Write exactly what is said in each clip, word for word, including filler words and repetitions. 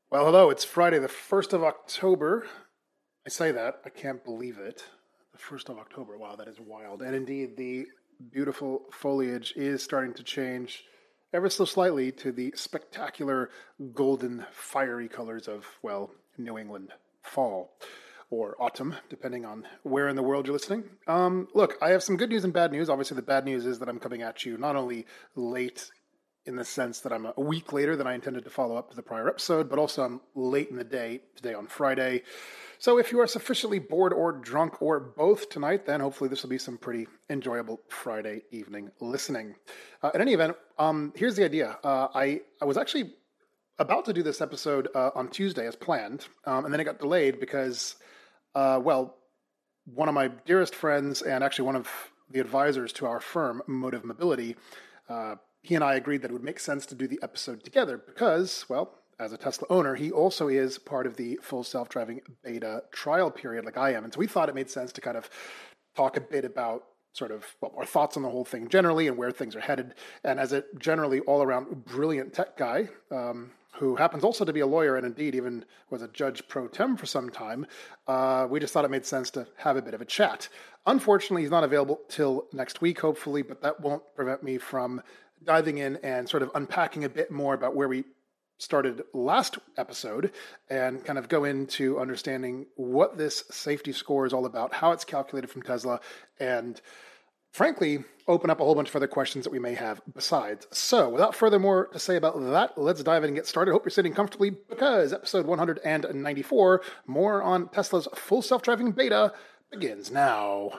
Well, hello, it's Friday, the first of October. I say that, I can't believe it. The first of October, wow, that is wild. And indeed, the beautiful foliage is starting to change ever so slightly to the spectacular golden, fiery colors of, well, New England fall or autumn, depending on where in the world you're listening. Um, look, I have some good news and bad news. Obviously, the bad news is that I'm coming at you not only late in the sense that I'm a week later than I intended to follow up to the prior episode, but also I'm late in the day, today on Friday. So if you are sufficiently bored or drunk or both tonight, then hopefully this will be some pretty enjoyable Friday evening listening. Uh, in any event, um, here's the idea. Uh, I, I was actually about to do this episode uh, on Tuesday as planned, um, and then it got delayed because, uh, well, one of my dearest friends and actually one of the advisors to our firm, Motive Mobility, uh, he and I agreed that it would make sense to do the episode together because, well, as a Tesla owner, he also is part of the full self-driving beta trial period like I am. And so we thought it made sense to kind of talk a bit about sort of well, our thoughts on the whole thing generally and where things are headed. And as a generally all-around brilliant tech guy, um, who happens also to be a lawyer and indeed even was a judge pro tem for some time, uh, we just thought it made sense to have a bit of a chat. Unfortunately, he's not available till next week, hopefully, but that won't prevent me from diving in and sort of unpacking a bit more about where we started last episode and kind of go into understanding what this safety score is all about, how it's calculated from Tesla, and frankly, open up a whole bunch of other questions that we may have besides. So without further more to say about that, let's dive in and get started. Hope you're sitting comfortably because episode one hundred ninety-four, more on Tesla's full self-driving beta, begins now.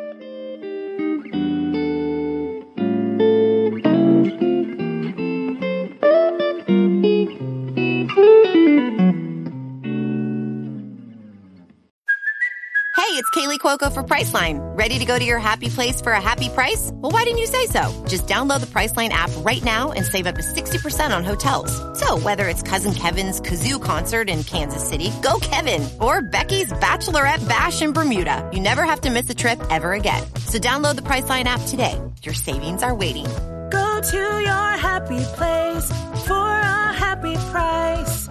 Hey, it's Kaylee Cuoco for Priceline. Ready to go to your happy place for a happy price? Well, why didn't you say so? Just download the Priceline app right now and save up to sixty percent on hotels. So whether it's Cousin Kevin's Kazoo Concert in Kansas City, go Kevin, or Becky's Bachelorette Bash in Bermuda, you never have to miss a trip ever again. So download the Priceline app today. Your savings are waiting. Go to your happy place for a happy price.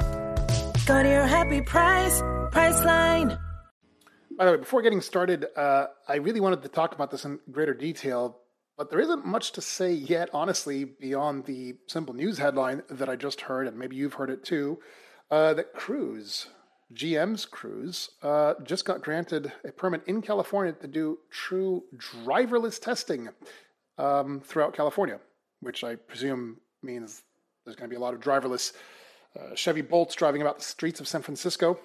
Go to your happy price, Priceline. By the way, before getting started, uh, I really wanted to talk about this in greater detail, but there isn't much to say yet, honestly, beyond the simple news headline that I just heard, and maybe you've heard it too, uh, that Cruise, G M's Cruise, uh, just got granted a permit in California to do true driverless testing um, throughout California, which I presume means there's going to be a lot of driverless uh, Chevy Bolts driving about the streets of San Francisco.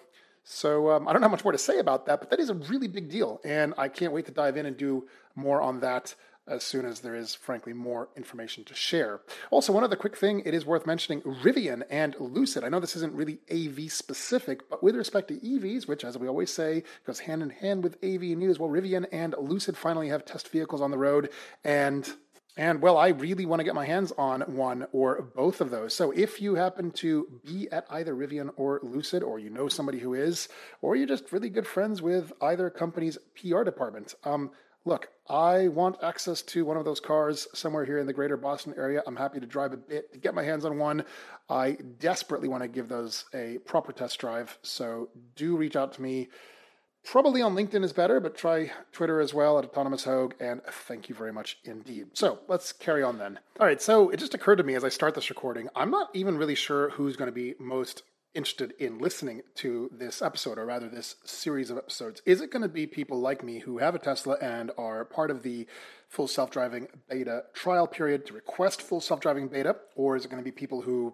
So um, I don't have much more to say about that, but that is a really big deal. And I can't wait to dive in and do more on that as soon as there is, frankly, more information to share. Also, one other quick thing, it is worth mentioning Rivian and Lucid. I know this isn't really A V specific, but with respect to E Vs, which, as we always say, goes hand in hand with A V news, well, Rivian and Lucid finally have test vehicles on the road. And And, well, I really want to get my hands on one or both of those. So if you happen to be at either Rivian or Lucid, or you know somebody who is, or you're just really good friends with either company's P R department, um, look, I want access to one of those cars somewhere here in the greater Boston area. I'm happy to drive a bit to get my hands on one. I desperately want to give those a proper test drive. So do reach out to me. Probably on LinkedIn is better, but try Twitter as well at Autonomous Hogue, and thank you very much indeed. So let's carry on then. All right, so it just occurred to me as I start this recording, I'm not even really sure who's going to be most interested in listening to this episode, or rather this series of episodes. Is it going to be people like me who have a Tesla and are part of the full self-driving beta trial period to request full self-driving beta, or is it going to be people who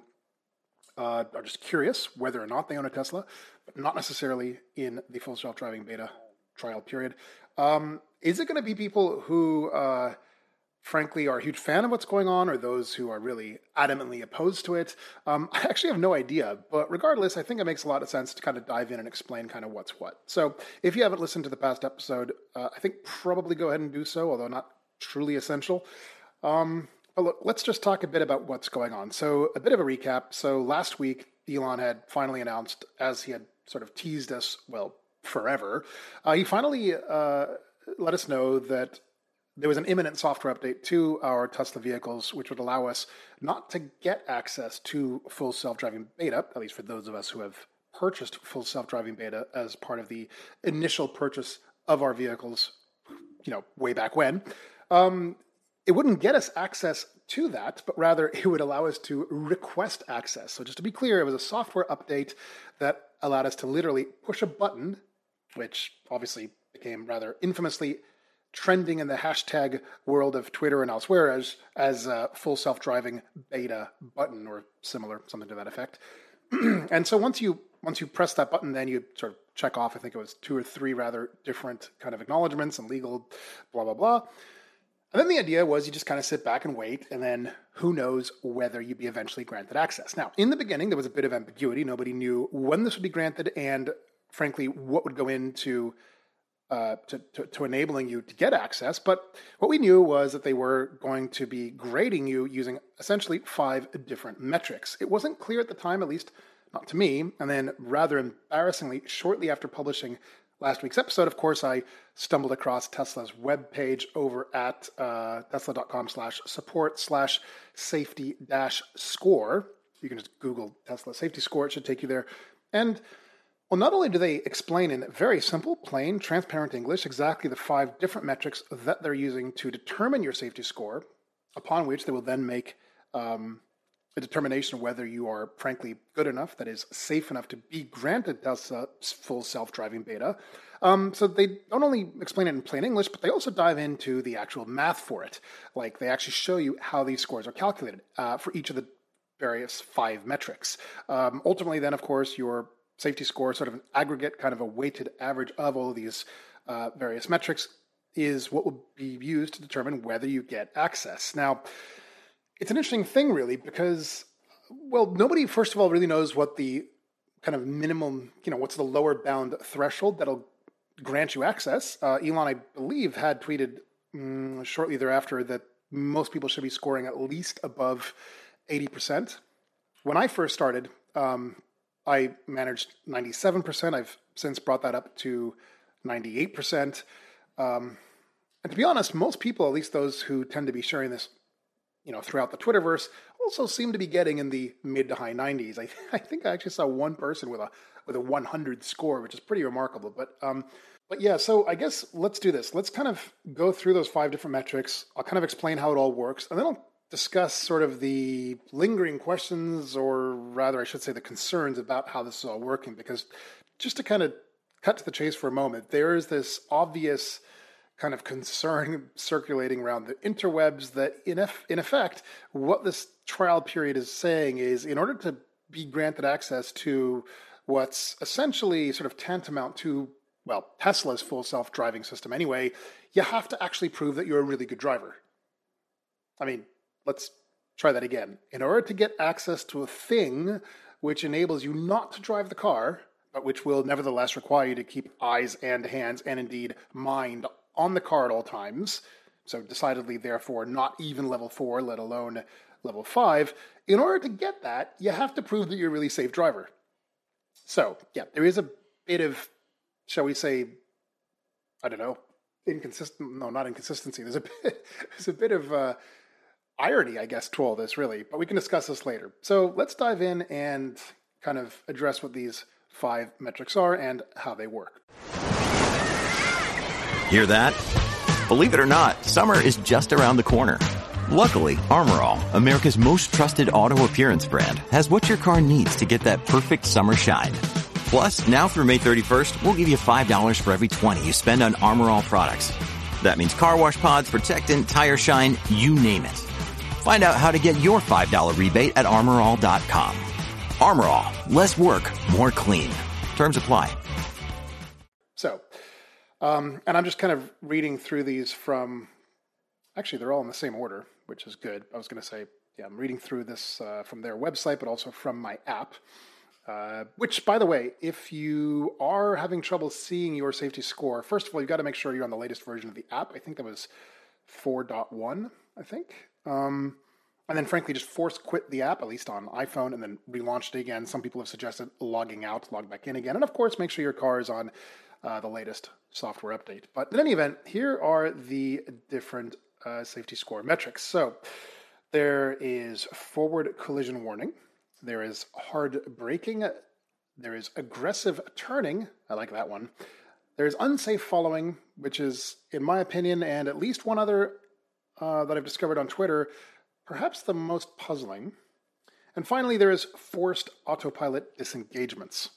Uh, are just curious whether or not they own a Tesla, but not necessarily in the full self-driving beta trial period? Um, is it going to be people who, uh, frankly, are a huge fan of what's going on, or those who are really adamantly opposed to it? Um, I actually have no idea, but regardless, I think it makes a lot of sense to kind of dive in and explain kind of what's what. So if you haven't listened to the past episode, uh, I think probably go ahead and do so, although not truly essential. Um, But look, let's just talk a bit about what's going on. So a bit of a recap. So last week, Elon had finally announced, as he had sort of teased us, well, forever, uh, he finally uh, let us know that there was an imminent software update to our Tesla vehicles, which would allow us not to get access to full self-driving beta, at least for those of us who have purchased full self-driving beta as part of the initial purchase of our vehicles, you know, way back when. Um, it wouldn't get us access to that, but rather it would allow us to request access. So just to be clear, it was a software update that allowed us to literally push a button, which obviously became rather infamously trending in the hashtag world of Twitter and elsewhere as as a full self-driving beta button or similar, something to that effect. And so once you once you press that button, then you sort of check off, I think it was two or three rather different kind of acknowledgements and legal blah, blah, blah. And then the idea was you just kind of sit back and wait, and then who knows whether you'd be eventually granted access. Now, in the beginning, there was a bit of ambiguity. Nobody knew when this would be granted and, frankly, what would go into uh, to, to, to enabling you to get access. But what we knew was that they were going to be grading you using essentially five different metrics. It wasn't clear at the time, at least not to me. And then rather embarrassingly, shortly after publishing last week's episode, of course, I stumbled across Tesla's webpage over at uh, tesla.com slash support slash safety dash score. You can just Google Tesla safety score. It should take you there. And well, not only do they explain in very simple, plain, transparent English exactly the five different metrics that they're using to determine your safety score, upon which they will then make um, a determination of whether you are, frankly, good enough, that is, safe enough to be granted Tesla full self-driving beta. Um, so they don't only explain it in plain English, but they also dive into the actual math for it. Like, they actually show you how these scores are calculated uh, for each of the various five metrics. Um, ultimately, then, of course, your safety score, sort of an aggregate, kind of a weighted average of all of these uh, various metrics, is what will be used to determine whether you get access. Now, it's an interesting thing, really, because, well, nobody, first of all, really knows what the kind of minimum, you know, what's the lower bound threshold that'll grant you access. Uh, Elon, I believe, had tweeted um, shortly thereafter that most people should be scoring at least above eighty percent. When I first started, um, I managed ninety-seven percent. I've since brought that up to ninety-eight percent. Um, and to be honest, most people, at least those who tend to be sharing this, you know, throughout the Twitterverse, also seem to be getting in the mid to high nineties. I, I think I actually saw one person with a with a one hundred score, which is pretty remarkable. But um, but yeah, so I guess let's do this. Let's kind of go through those five different metrics. I'll kind of explain how it all works, and then I'll discuss sort of the lingering questions, or rather, I should say, the concerns about how this is all working. Because just to kind of cut to the chase for a moment, there is this obvious kind of concern circulating around the interwebs that in, eff- in effect, what this trial period is saying is, in order to be granted access to what's essentially sort of tantamount to, well, Tesla's full self-driving system anyway, you have to actually prove that you're a really good driver. I mean, let's try that again. In order to get access to a thing which enables you not to drive the car, but which will nevertheless require you to keep eyes and hands and indeed mind on the car at all times, so decidedly, therefore, not even level four, let alone level five. In order to get that, you have to prove that you're a really safe driver. So, yeah, there is a bit of, shall we say, I don't know, inconsistent, no, not inconsistency. There's a bit, there's a bit of uh, irony, I guess, to all this, really, but we can discuss this later. So let's dive in and kind of address what these five metrics are and how they work. Hear that? Believe it or not, summer is just around the corner. Luckily, Armor All, America's most trusted auto appearance brand, has what your car needs to get that perfect summer shine. Plus, now through May thirty-first, we'll give you five dollars for every twenty you spend on Armor All products. That means car wash pods, protectant, tire shine, you name it. Find out how to get your five dollars rebate at armor all dot com. Armor All, less work, more clean. Terms apply. So, Um, and I'm just kind of reading through these from, actually, they're all in the same order, which is good. I was going to say, yeah, I'm reading through this uh, from their website, but also from my app, uh, which, by the way, if you are having trouble seeing your safety score, first of all, you've got to make sure you're on the latest version of the app. I think that was four point one, I think. Um, and then, frankly, just force quit the app, at least on iPhone, and then relaunch it again. Some people have suggested logging out, log back in again. And, of course, make sure your car is on Uh, the latest software update. But in any event, here are the different uh, safety score metrics. So there is forward collision warning. There is hard braking. There is aggressive turning. I like that one. There is unsafe following, which is, in my opinion, and at least one other uh, that I've discovered on Twitter, perhaps the most puzzling. And finally, there is forced autopilot disengagements.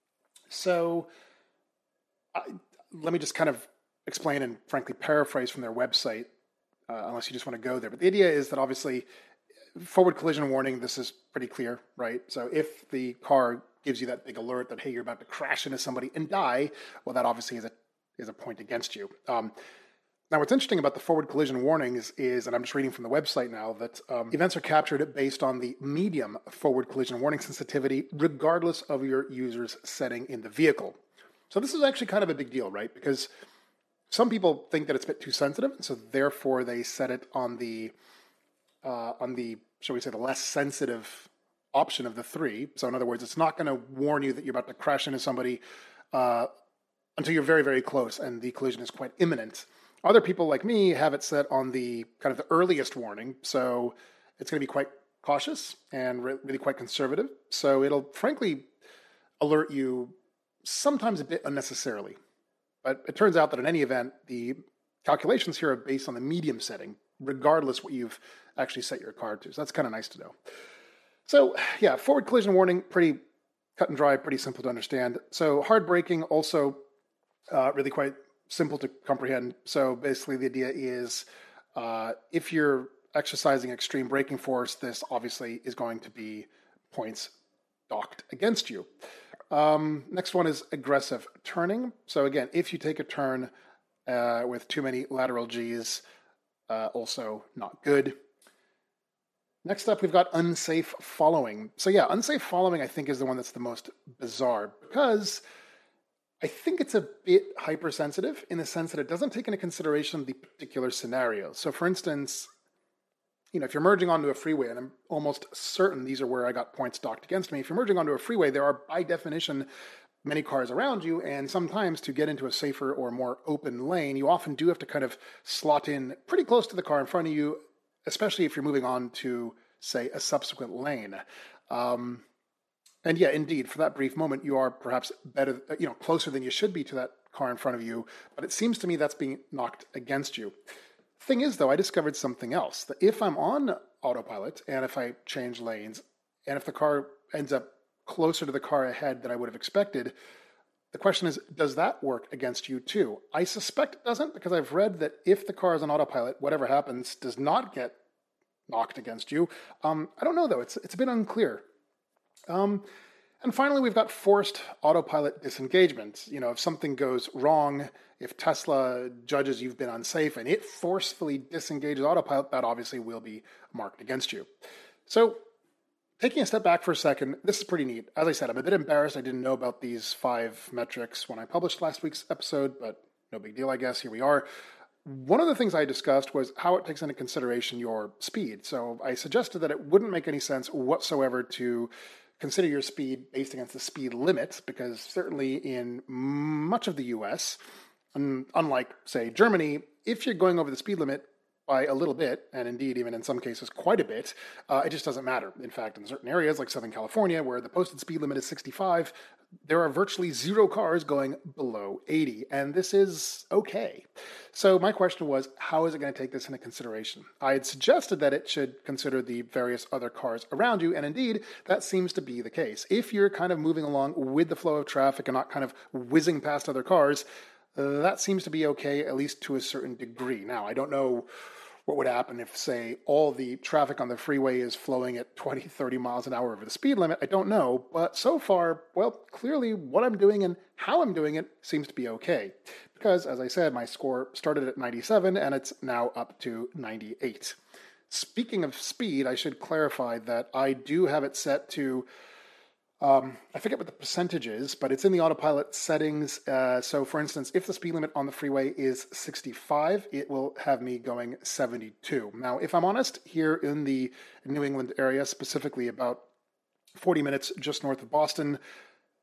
So I, let me just kind of explain and frankly paraphrase from their website, uh, unless you just want to go there. But the idea is that obviously forward collision warning, this is pretty clear, right? So if the car gives you that big alert that, hey, you're about to crash into somebody and die, well, that obviously is a is a point against you. Um, now, what's interesting about the forward collision warnings is, and I'm just reading from the website now, that um, events are captured based on the medium forward collision warning sensitivity, regardless of your user's setting in the vehicle. So this is actually kind of a big deal, right? Because some people think that it's a bit too sensitive, so therefore they set it on the uh, on the, shall we say, the less sensitive option of the three. So in other words, it's not going to warn you that you're about to crash into somebody uh, until you're very, very close and the collision is quite imminent. Other people like me have it set on the kind of the earliest warning. So it's going to be quite cautious and re- really quite conservative. So it'll frankly alert you sometimes a bit unnecessarily. But it turns out that in any event, the calculations here are based on the medium setting, regardless what you've actually set your car to. So that's kind of nice to know. So yeah, forward collision warning, pretty cut and dry, pretty simple to understand. So hard braking, also uh, really quite simple to comprehend. So basically the idea is uh, if you're exercising extreme braking force, this obviously is going to be points docked against you. Um, next one is aggressive turning. So again, if you take a turn uh, with too many lateral G's, uh, also not good. Next up, we've got unsafe following. So yeah, unsafe following, I think, is the one that's the most bizarre because I think it's a bit hypersensitive in the sense that it doesn't take into consideration the particular scenario. So for instance, you know, if you're merging onto a freeway, and I'm almost certain these are where I got points docked against me. If you're merging onto a freeway, there are by definition many cars around you, and sometimes to get into a safer or more open lane, you often do have to kind of slot in pretty close to the car in front of you, especially if you're moving on to, say, a subsequent lane. Um, and yeah, indeed, for that brief moment, you are perhaps better, you know, closer than you should be to that car in front of you, but it seems to me that's being knocked against you. Thing is, though, I discovered something else, that if I'm on autopilot, and if I change lanes, and if the car ends up closer to the car ahead than I would have expected, the question is, does that work against you too? I suspect it doesn't, because I've read that if the car is on autopilot, whatever happens does not get knocked against you. Um, I don't know, though. It's it's a bit unclear. Um, and finally, we've got forced autopilot disengagement. You know, if something goes wrong, if Tesla judges you've been unsafe and it forcefully disengages autopilot, that obviously will be marked against you. So taking a step back for a second, this is pretty neat. As I said, I'm a bit embarrassed I didn't know about these five metrics when I published last week's episode, but no big deal, I guess. Here we are. One of the things I discussed was how it takes into consideration your speed. So I suggested that it wouldn't make any sense whatsoever to consider your speed based against the speed limit, because certainly in much of the U S, unlike, say, Germany, if you're going over the speed limit by a little bit, and indeed even in some cases quite a bit, uh, it just doesn't matter. In fact, in certain areas like Southern California, where the posted speed limit is sixty-five, there are virtually zero cars going below eighty, and this is okay. So my question was, how is it going to take this into consideration? I had suggested that it should consider the various other cars around you, and indeed, that seems to be the case. If you're kind of moving along with the flow of traffic and not kind of whizzing past other cars, uh, that seems to be okay, at least to a certain degree. Now, I don't know what would happen if, say, all the traffic on the freeway is flowing at twenty, thirty miles an hour over the speed limit. I don't know, but so far, well, clearly what I'm doing and how I'm doing it seems to be okay. Because, as I said, my score started at ninety-seven and it's now up to ninety-eight. Speaking of speed, I should clarify that I do have it set to Um, I forget what the percentage is, but it's in the autopilot settings. Uh, so, for instance, if the speed limit on the freeway is sixty-five, it will have me going seventy-two. Now, if I'm honest, here in the New England area, specifically about forty minutes just north of Boston,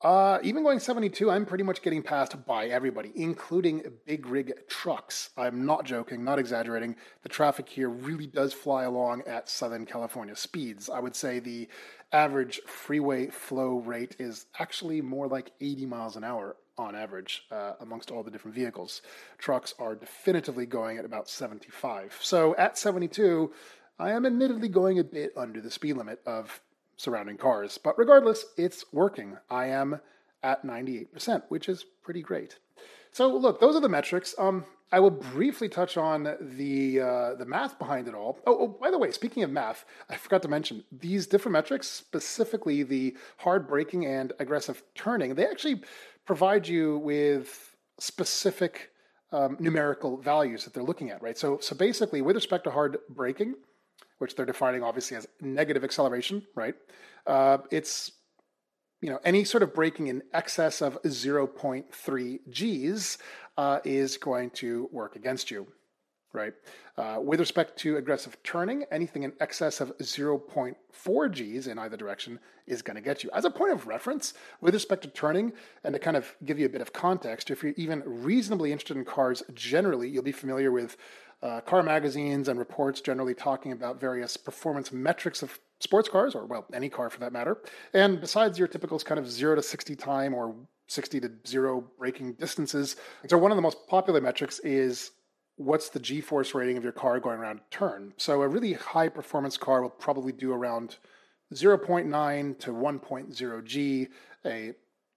Uh, even going seventy-two, I'm pretty much getting passed by everybody, including big rig trucks. I'm not joking, not exaggerating. The traffic here really does fly along at Southern California speeds. I would say the average freeway flow rate is actually more like eighty miles an hour on average uh, amongst all the different vehicles. Trucks are definitively going at about seventy-five. So at seventy-two, I am admittedly going a bit under the speed limit of surrounding cars. But regardless, it's working. I am at ninety-eight percent, which is pretty great. So look, those are the metrics. Um, I will briefly touch on the uh, the math behind it all. Oh, oh, by the way, speaking of math, I forgot to mention these different metrics, specifically the hard braking and aggressive turning, they actually provide you with specific um, numerical values that they're looking at, right? So, so basically, with respect to hard braking, which they're defining obviously as negative acceleration, right? Uh, it's, you know, any sort of braking in excess of zero point three Gs uh, is going to work against you, right? Uh, with respect to aggressive turning, anything in excess of zero point four Gs in either direction is going to get you. As a point of reference, with respect to turning, and to kind of give you a bit of context, if you're even reasonably interested in cars generally, you'll be familiar with Uh, car magazines and reports generally talking about various performance metrics of sports cars, or, well, any car for that matter. And besides your typical kind of zero to sixty time or sixty to zero braking distances, so one of the most popular metrics is what's the G-force rating of your car going around a turn. So a really high performance car will probably do around zero point nine to one point zero G. A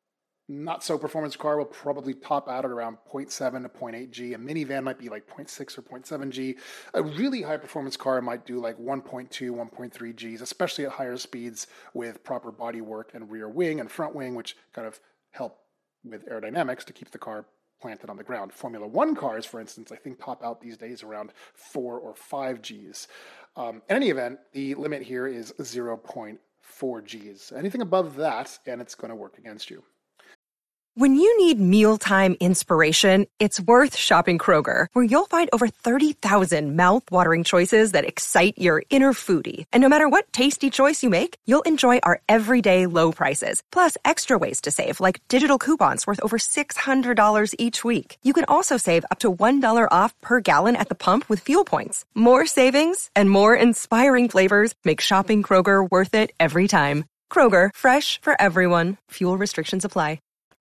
not so performance car will probably top out at around zero point seven to zero point eight G. A minivan might be like zero point six or zero point seven G. A really high performance car might do like one point two, one point three Gs, especially at higher speeds with proper body work and rear wing and front wing, which kind of help with aerodynamics to keep the car planted on the ground. Formula One cars, for instance, I think top out these days around four or five Gs. Um, in any event, the limit here is zero point four Gs. Anything above that, and it's going to work against you. When you need mealtime inspiration, it's worth shopping Kroger, where you'll find over thirty thousand mouth-watering choices that excite your inner foodie. And no matter what tasty choice you make, you'll enjoy our everyday low prices, plus extra ways to save, like digital coupons worth over six hundred dollars each week. You can also save up to one dollar off per gallon at the pump with fuel points. More savings and more inspiring flavors make shopping Kroger worth it every time. Kroger, fresh for everyone. Fuel restrictions apply.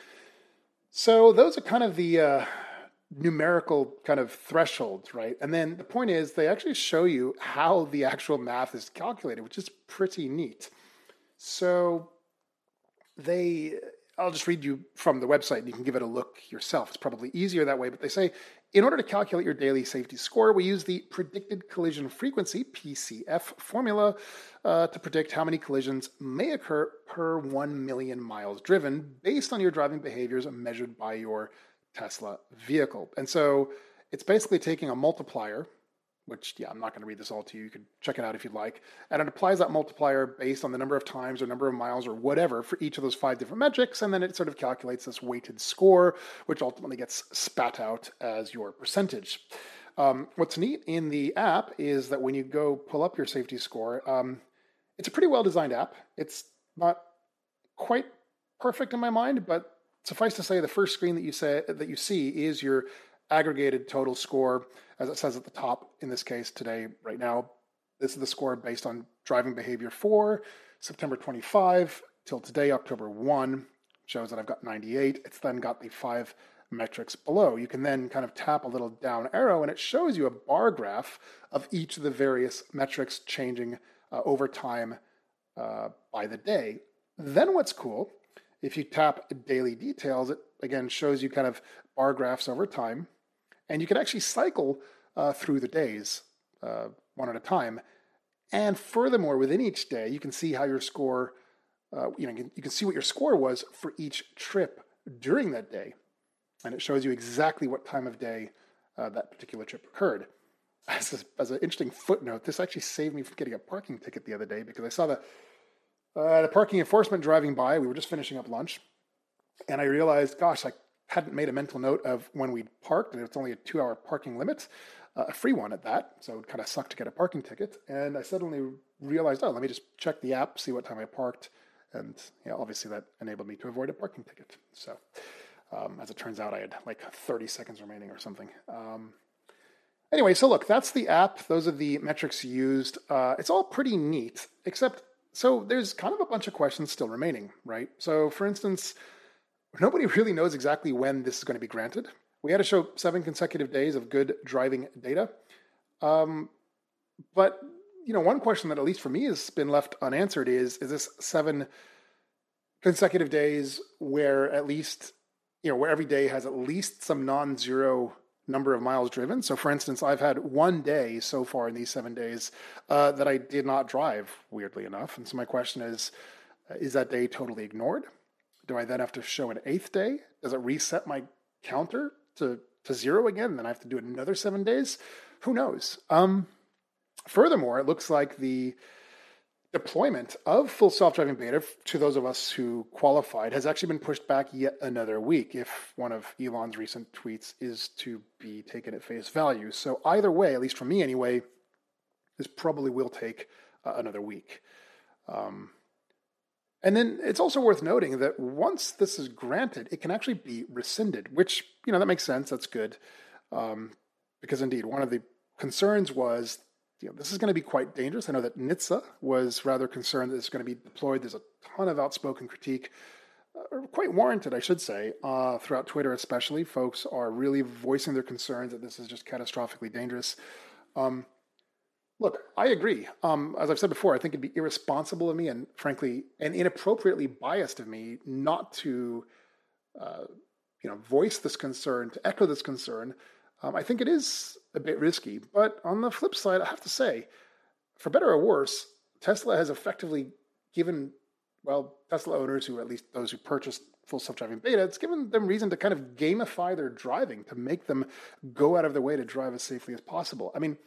So those are kind of the uh, numerical kind of thresholds, right? And then the point is they actually show you how the actual math is calculated, which is pretty neat. So they, I'll just read you from the website and you can give it a look yourself. It's probably easier that way, but they say, in order to calculate your daily safety score, we use the predicted collision frequency, P C F, formula uh, to predict how many collisions may occur per one million miles driven based on your driving behaviors measured by your Tesla vehicle. And so it's basically taking a multiplier, which, yeah, I'm not going to read this all to you. You could check it out if you'd like. And it applies that multiplier based on the number of times or number of miles or whatever for each of those five different metrics. And then it sort of calculates this weighted score, which ultimately gets spat out as your percentage. Um, what's neat in the app is that when you go pull up your safety score, um, it's a pretty well-designed app. It's not quite perfect in my mind, but suffice to say, the first screen that you say that you see is your aggregated total score, as it says at the top, in this case today, right now. This is the score based on driving behavior for September twenty-fifth till today, October first. Shows that I've got ninety-eight. It's then got the five metrics below. You can then kind of tap a little down arrow and it shows you a bar graph of each of the various metrics changing uh, over time uh, by the day. Then what's cool, if you tap daily details, it again shows you kind of bar graphs over time. And you can actually cycle uh, through the days uh, one at a time. And furthermore, within each day, you can see how your score, uh, you know, you can see what your score was for each trip during that day. And it shows you exactly what time of day uh, that particular trip occurred. As, a, as an interesting footnote, this actually saved me from getting a parking ticket the other day because I saw the, uh, the parking enforcement driving by. We were just finishing up lunch. And I realized, gosh, I hadn't made a mental note of when we parked, and it's only a two-hour parking limit, uh, a free one at that, so it kind of sucked to get a parking ticket. And I suddenly realized, oh, let me just check the app, see what time I parked, And yeah, obviously that enabled me to avoid a parking ticket. So um, as it turns out, I had like thirty seconds remaining or something. Um, anyway, so look, that's the app. Those are the metrics used. Uh, it's all pretty neat, except so there's kind of a bunch of questions still remaining, right? So for instance, nobody really knows exactly when this is going to be granted. We had to show seven consecutive days of good driving data. Um, but, you know, one question that at least for me has been left unanswered is, is this seven consecutive days where at least, you know, where every day has at least some non-zero number of miles driven? So for instance, I've had one day so far in these seven days uh, that I did not drive, weirdly enough. And so my question is, uh, is that day totally ignored? Do I then have to show an eighth day? Does it reset my counter to, to zero again? And then I have to do another seven days? Who knows? Um, furthermore, it looks like the deployment of full self-driving beta to those of us who qualified has actually been pushed back yet another week, if one of Elon's recent tweets is to be taken at face value. So either way, at least for me anyway, this probably will take uh, another week. Um, and then it's also worth noting that once this is granted, it can actually be rescinded, which, you know, that makes sense. That's good. Um, because indeed, one of the concerns was, you know, this is going to be quite dangerous. I know that N H T S A was rather concerned that it's going to be deployed. There's a ton of outspoken critique, uh, quite warranted, I should say, uh, throughout Twitter especially. Folks are really voicing their concerns that this is just catastrophically dangerous. Um, look, I agree. Um, as I've said before, I think it'd be irresponsible of me and, frankly, and inappropriately biased of me not to, uh, you know, voice this concern, to echo this concern. Um, I think it is a bit risky, but on the flip side, I have to say, for better or worse, Tesla has effectively given, well, Tesla owners, who at least those who purchased full self-driving beta, it's given them reason to kind of gamify their driving, to make them go out of their way to drive as safely as possible. I mean,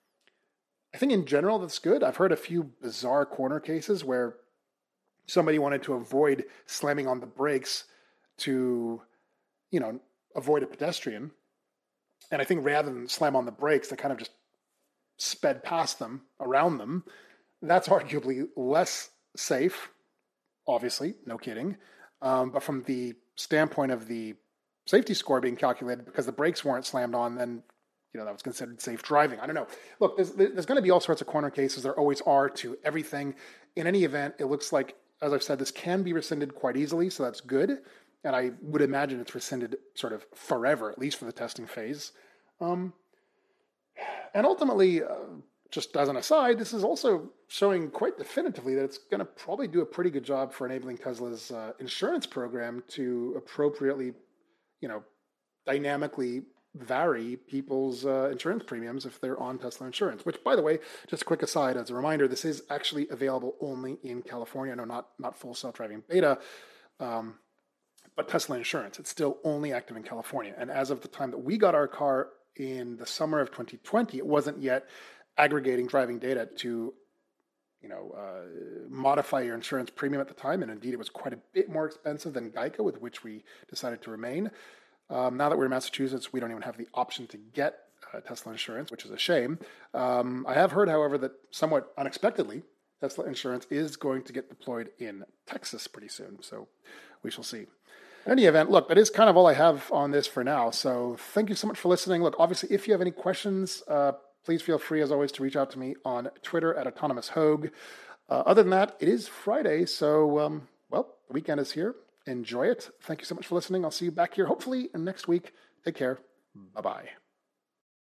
I think in general that's good. I've heard a few bizarre corner cases where somebody wanted to avoid slamming on the brakes to, you know, avoid a pedestrian. And I think rather than slam on the brakes, they kind of just sped past them, around them. That's arguably less safe, obviously, no kidding. Um, but from the standpoint of the safety score being calculated, because the brakes weren't slammed on, then, you know, that was considered safe driving. I don't know. Look, there's, there's going to be all sorts of corner cases. There always are to everything. In any event, it looks like, as I've said, this can be rescinded quite easily, so that's good. And I would imagine it's rescinded sort of forever, at least for the testing phase. Um, and ultimately, uh, just as an aside, this is also showing quite definitively that it's going to probably do a pretty good job for enabling Tesla's uh, insurance program to appropriately, you know, dynamically vary people's uh, insurance premiums if they're on Tesla insurance. Which, by the way, just a quick aside, as a reminder, this is actually available only in California. No, not not full self-driving beta. Um, But Tesla insurance, it's still only active in California. And as of the time that we got our car in the summer of twenty twenty, it wasn't yet aggregating driving data to, you know, uh, modify your insurance premium at the time. And indeed, it was quite a bit more expensive than Geico, with which we decided to remain. Um, now that we're in Massachusetts, we don't even have the option to get uh, Tesla insurance, which is a shame. Um, I have heard, however, that somewhat unexpectedly, Tesla insurance is going to get deployed in Texas pretty soon. So we shall see. In any event, look, that is kind of all I have on this for now. So thank you so much for listening. Look, obviously, if you have any questions, uh, please feel free, as always, to reach out to me on Twitter at Autonomous Hogue. Uh, other than that, it is Friday. So, um, well, the weekend is here. Enjoy it. Thank you so much for listening. I'll see you back here hopefully next week. Take care. Bye-bye.